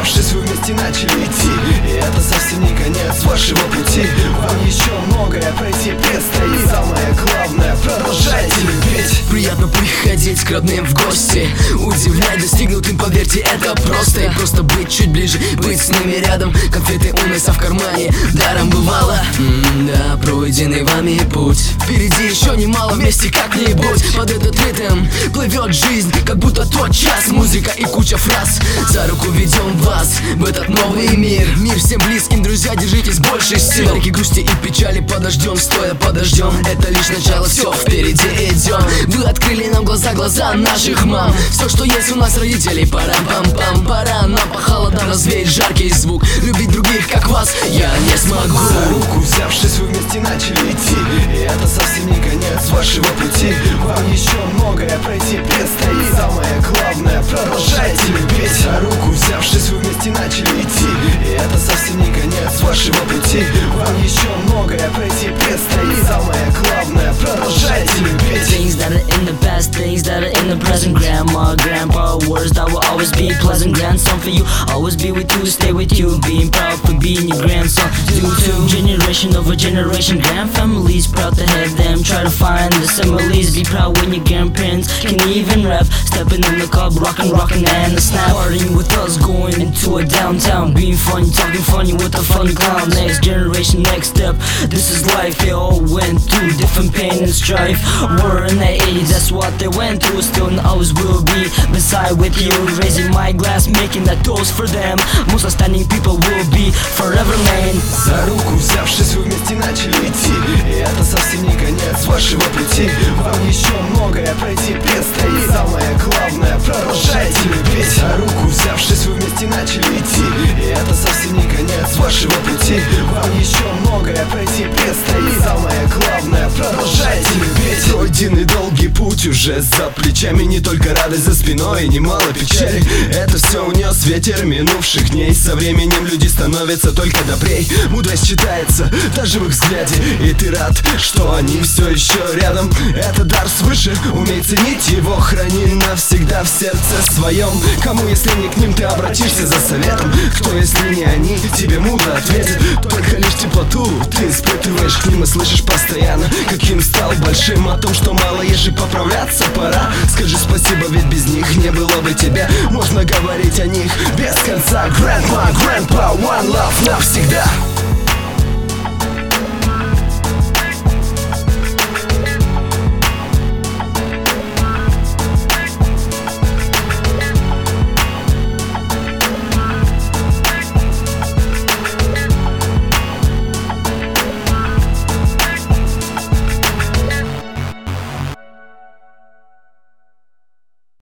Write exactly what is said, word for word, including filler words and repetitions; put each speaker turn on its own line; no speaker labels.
взявшись, вы вместе начали идти. И это совсем не конец вашего пути. Вам еще многое пройти предстоит. Самое главное, продолжайте любить.
Приятно приходить к родным в гости, удивлять достигнутым, поверьте, это просто. И просто быть чуть ближе, быть с ними рядом. Конфеты у нас в кармане, даром бывало. М-да, пройденный вами путь. Впереди еще немало, вместе как-нибудь. Под этот ритм плывет жизнь, как будто тот час. Музыка и куча фраз. За руку ведем вас в этот новый мир. Мир всем близким, друзья, держитесь больше сил. Яркие грусти и печали подождем, стоя подождем. Это лишь начало, все, впереди идем. Вы открыли нам глаза, глаза наших мам. Все, что есть у нас родителей, пара-пам-пам. Пора нам по холодам развеять жаркий звук. Любить других, как вас, я не смогу.
За руку взявшись, вы вместе начали идти. И это совсем не конец вашего пути. Вам еще многое пройти предстоит. Самое главное, продолжайте любить. За руку взявшись, вы вместе начали идти. И это совсем не конец вашего пути. Вам еще многое пройти предстоит. Самое главное, продолжайте любить.
Things that are in the past, things that are in the present. Grandma, grandpa, words that will always be pleasant. Grandson for you, always be with you, stay with you. Being proud for being your grandson. Due to generation over generation, grand families proud to have them. Try to find the similes. Be proud when your grandparents can even rap. Stepping in the club, rockin', rockin' and a snap. Partying with us, going into a downtown. Being funny, talking funny with a funny clown. Next generation, next step. This is life. They all went through different pain and strife. We're in the eighties, that's what they went through. Still and always will be beside with you. Raising my glass, making that toast for them. Most outstanding people will be forever, man.
За руку взявшись, вы вместе начали идти. И это совсем не конец вашего пути. Вам еще многое пройти предстоит. Самое главное, продолжайте любить. За руку взявшись, вы вместе начали идти. И это совсем не конец вашего пути. Вам еще многое пройти предстоит. Самое главное, продолжайте любить. Пройденный долгий путь уже за плечами. Не только радость за спиной и немало печали. Это все унес ветер минувших дней. Со временем люди становятся только добрей. Мудрость читается даже в их взгляде. И ты рад, что они все еще рядом. Это дар свыше, умей ценить его. Храни навсегда в сердце своем. Кому, если не к ним, ты обратишься за советом? Кто, если не они, тебе мудро ответит. Только лишь теплоту ты испытываешь к ним и слышишь постоянно, каким стал большим. О том, что мало ешь и поправляться пора. Скажи спасибо, ведь без них не было бы тебя. Можно говорить о них без конца. Grandma, grandpa, one love навсегда.